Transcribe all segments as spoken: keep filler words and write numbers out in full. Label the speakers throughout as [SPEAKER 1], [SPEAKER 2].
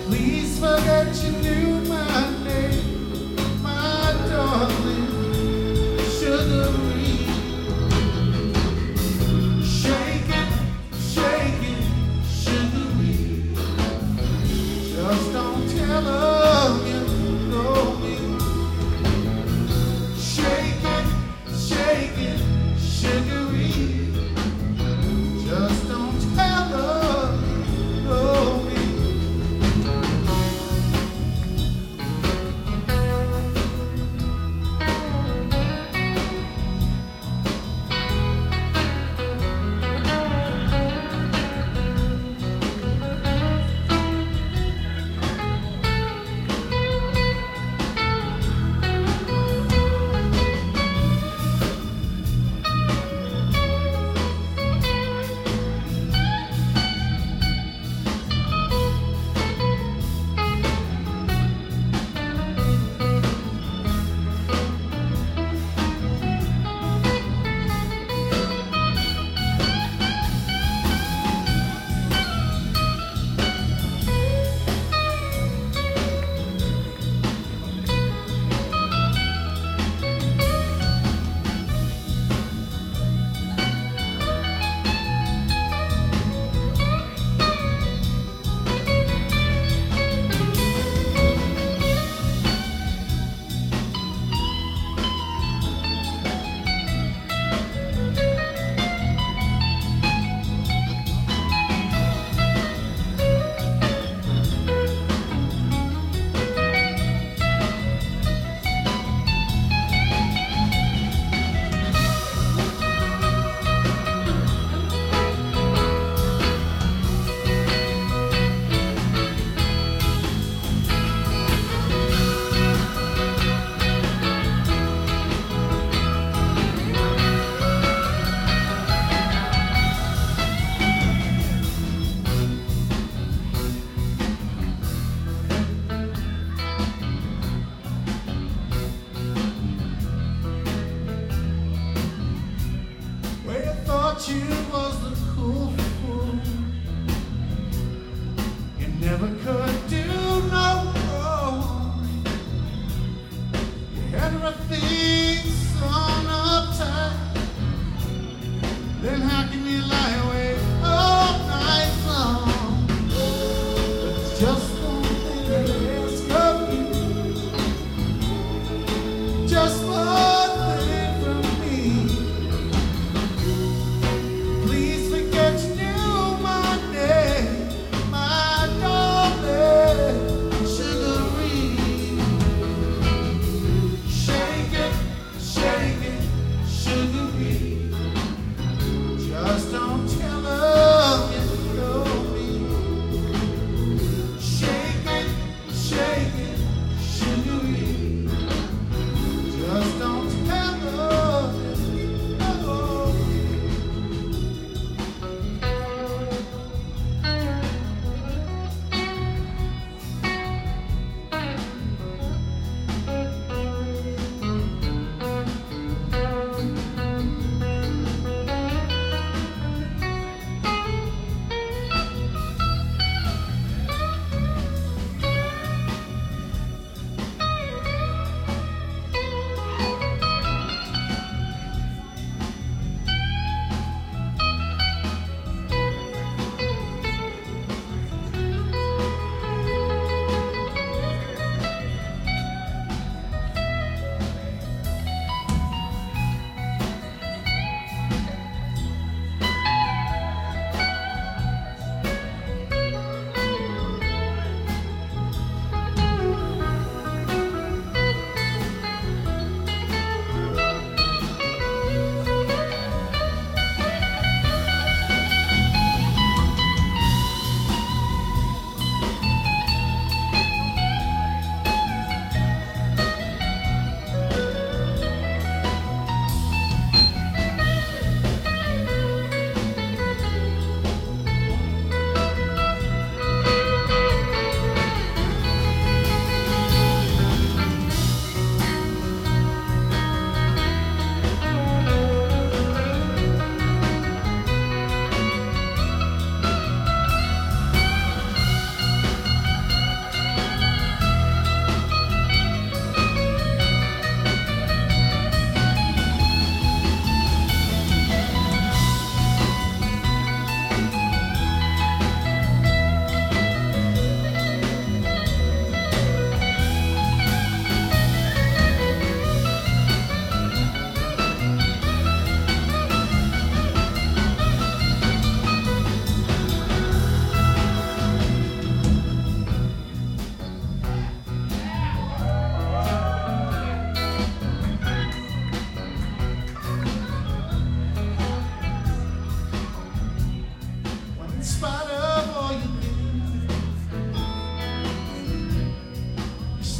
[SPEAKER 1] Please forget you knew my name, my darling, sugary. Shake it, shake it, sugary. Just don't tell her you know me. Shake it, shake it, sugary. Just don't tell her you know me. You was the cool fool. You never could do no wrong. You had everything sewn up tight. Then how can you lie awake all night long? But just one thing I ask of you, just one thing from me. Just don't tell her you know me. Shake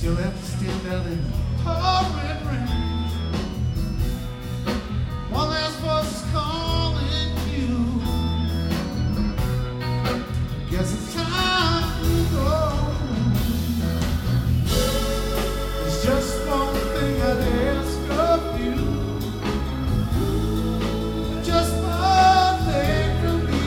[SPEAKER 1] still have to stand out in the pouring rain while there's voices calling you. Guess it's time to go. There's just one thing I'd ask of you, just one thing from me.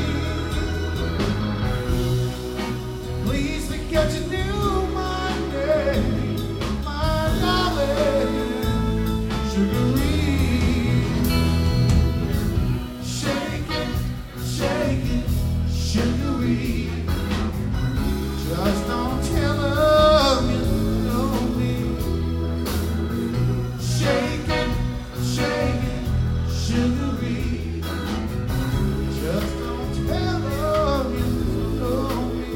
[SPEAKER 1] Please forget you knew my name, my darling, Sugaree. Shake it, shake it, Sugaree. Just don't tell her you know me. Shake it, shake it, Sugaree. Just don't tell her you know me.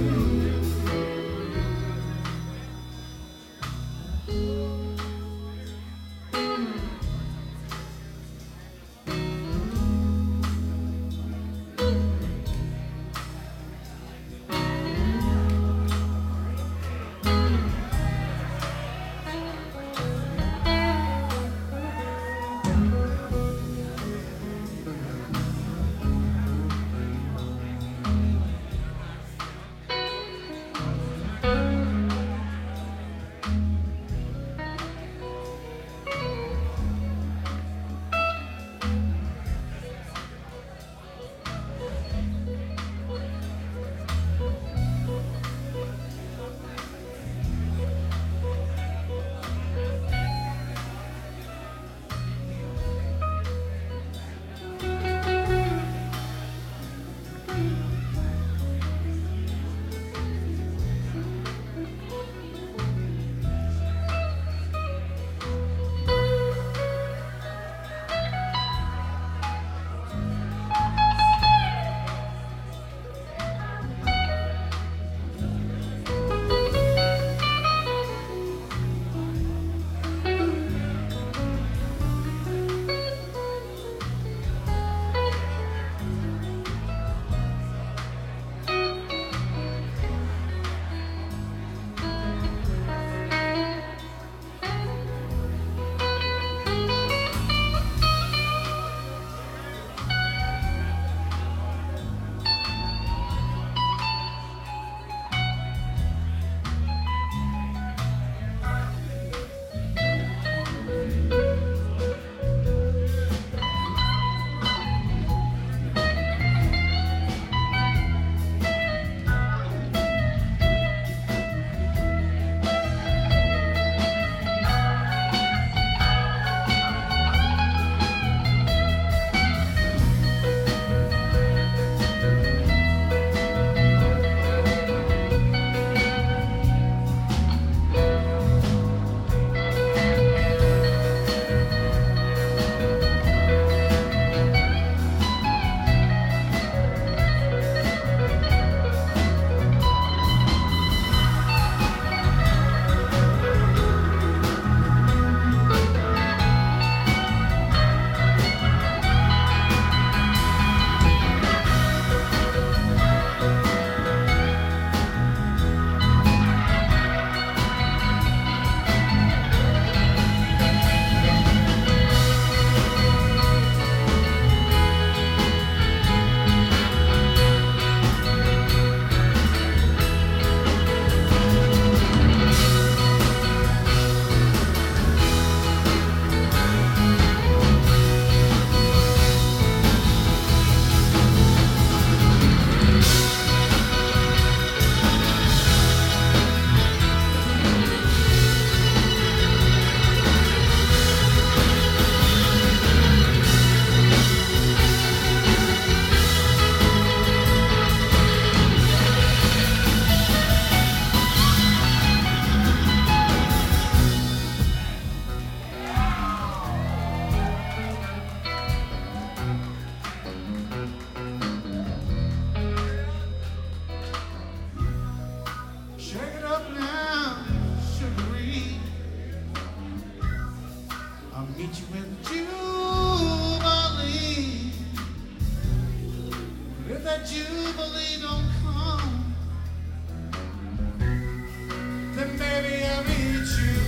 [SPEAKER 1] Then baby I'll meet you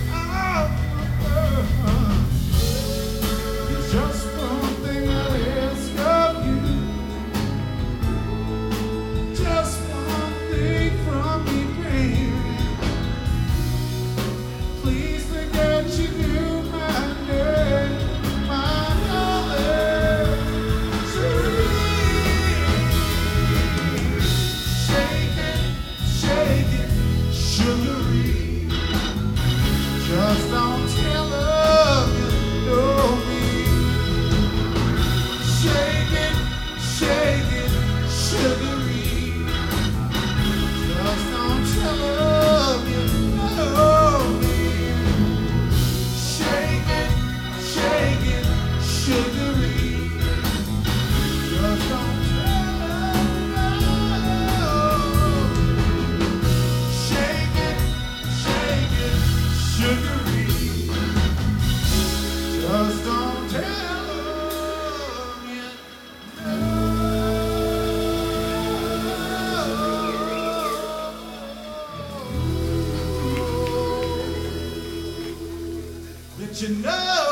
[SPEAKER 1] sugary. Just don't tell her you know me. Shake it, shake it, sugary. Just don't tell her you know me. Shake it, shake it, sugary. Just don't tell her. Shake it, shake it, sugary. Just don't tell her yet. But you know